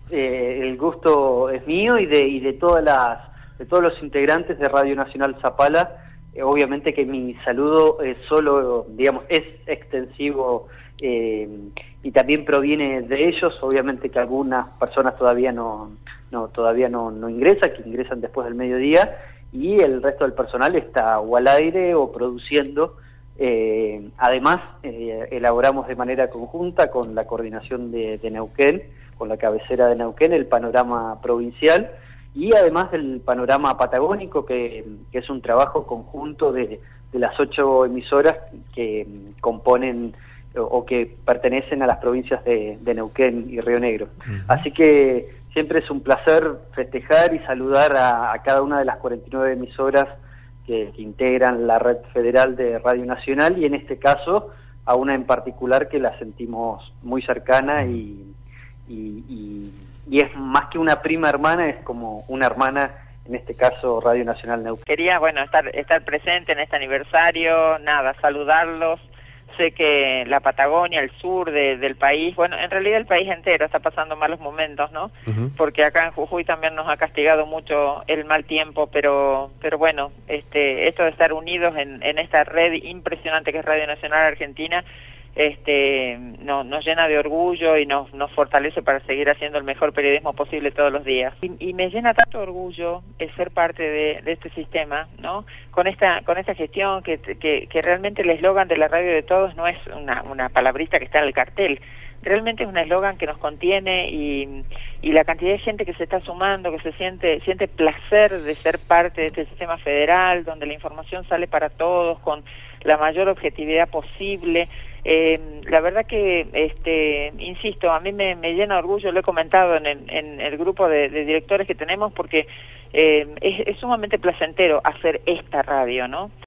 el gusto es mío y de todos los integrantes de Radio Nacional Zapala. Obviamente que mi saludo es solo, digamos, es extensivo y también proviene de ellos. Obviamente que algunas personas todavía no ingresan, que ingresan después del mediodía, y el resto del personal está o al aire o produciendo. Además, elaboramos de manera conjunta con la coordinación de Neuquén, con la cabecera de Neuquén, el panorama provincial, y además del panorama patagónico, que es un trabajo conjunto de las 8 emisoras que componen o que pertenecen a las provincias de Neuquén y Río Negro. Así que siempre es un placer festejar y saludar a cada una de las 49 emisoras que integran la red federal de Radio Nacional, y en este caso a una en particular que la sentimos muy cercana y es más que una prima hermana, es como una hermana, en este caso Radio Nacional Neuquén. Quería, bueno, estar presente en este aniversario, nada, saludarlos. Sé que la Patagonia, el sur del país, bueno, en realidad el país entero está pasando malos momentos, ¿no? Porque acá en Jujuy también nos ha castigado mucho el mal tiempo, pero bueno, esto de estar unidos en esta red impresionante que es Radio Nacional Argentina, nos llena de orgullo y nos fortalece para seguir haciendo el mejor periodismo posible todos los días. Y me llena tanto orgullo el ser parte de este sistema, ¿no? Con esta gestión que realmente el eslogan de la radio de todos no es una palabrita que está en el cartel. Realmente es un eslogan que nos contiene y la cantidad de gente que se está sumando, que se siente placer de ser parte de este sistema federal, donde la información sale para todos con la mayor objetividad posible. La verdad que, insisto, a mí me llena de orgullo, lo he comentado en el grupo de directores que tenemos, porque es sumamente placentero hacer esta radio, ¿no?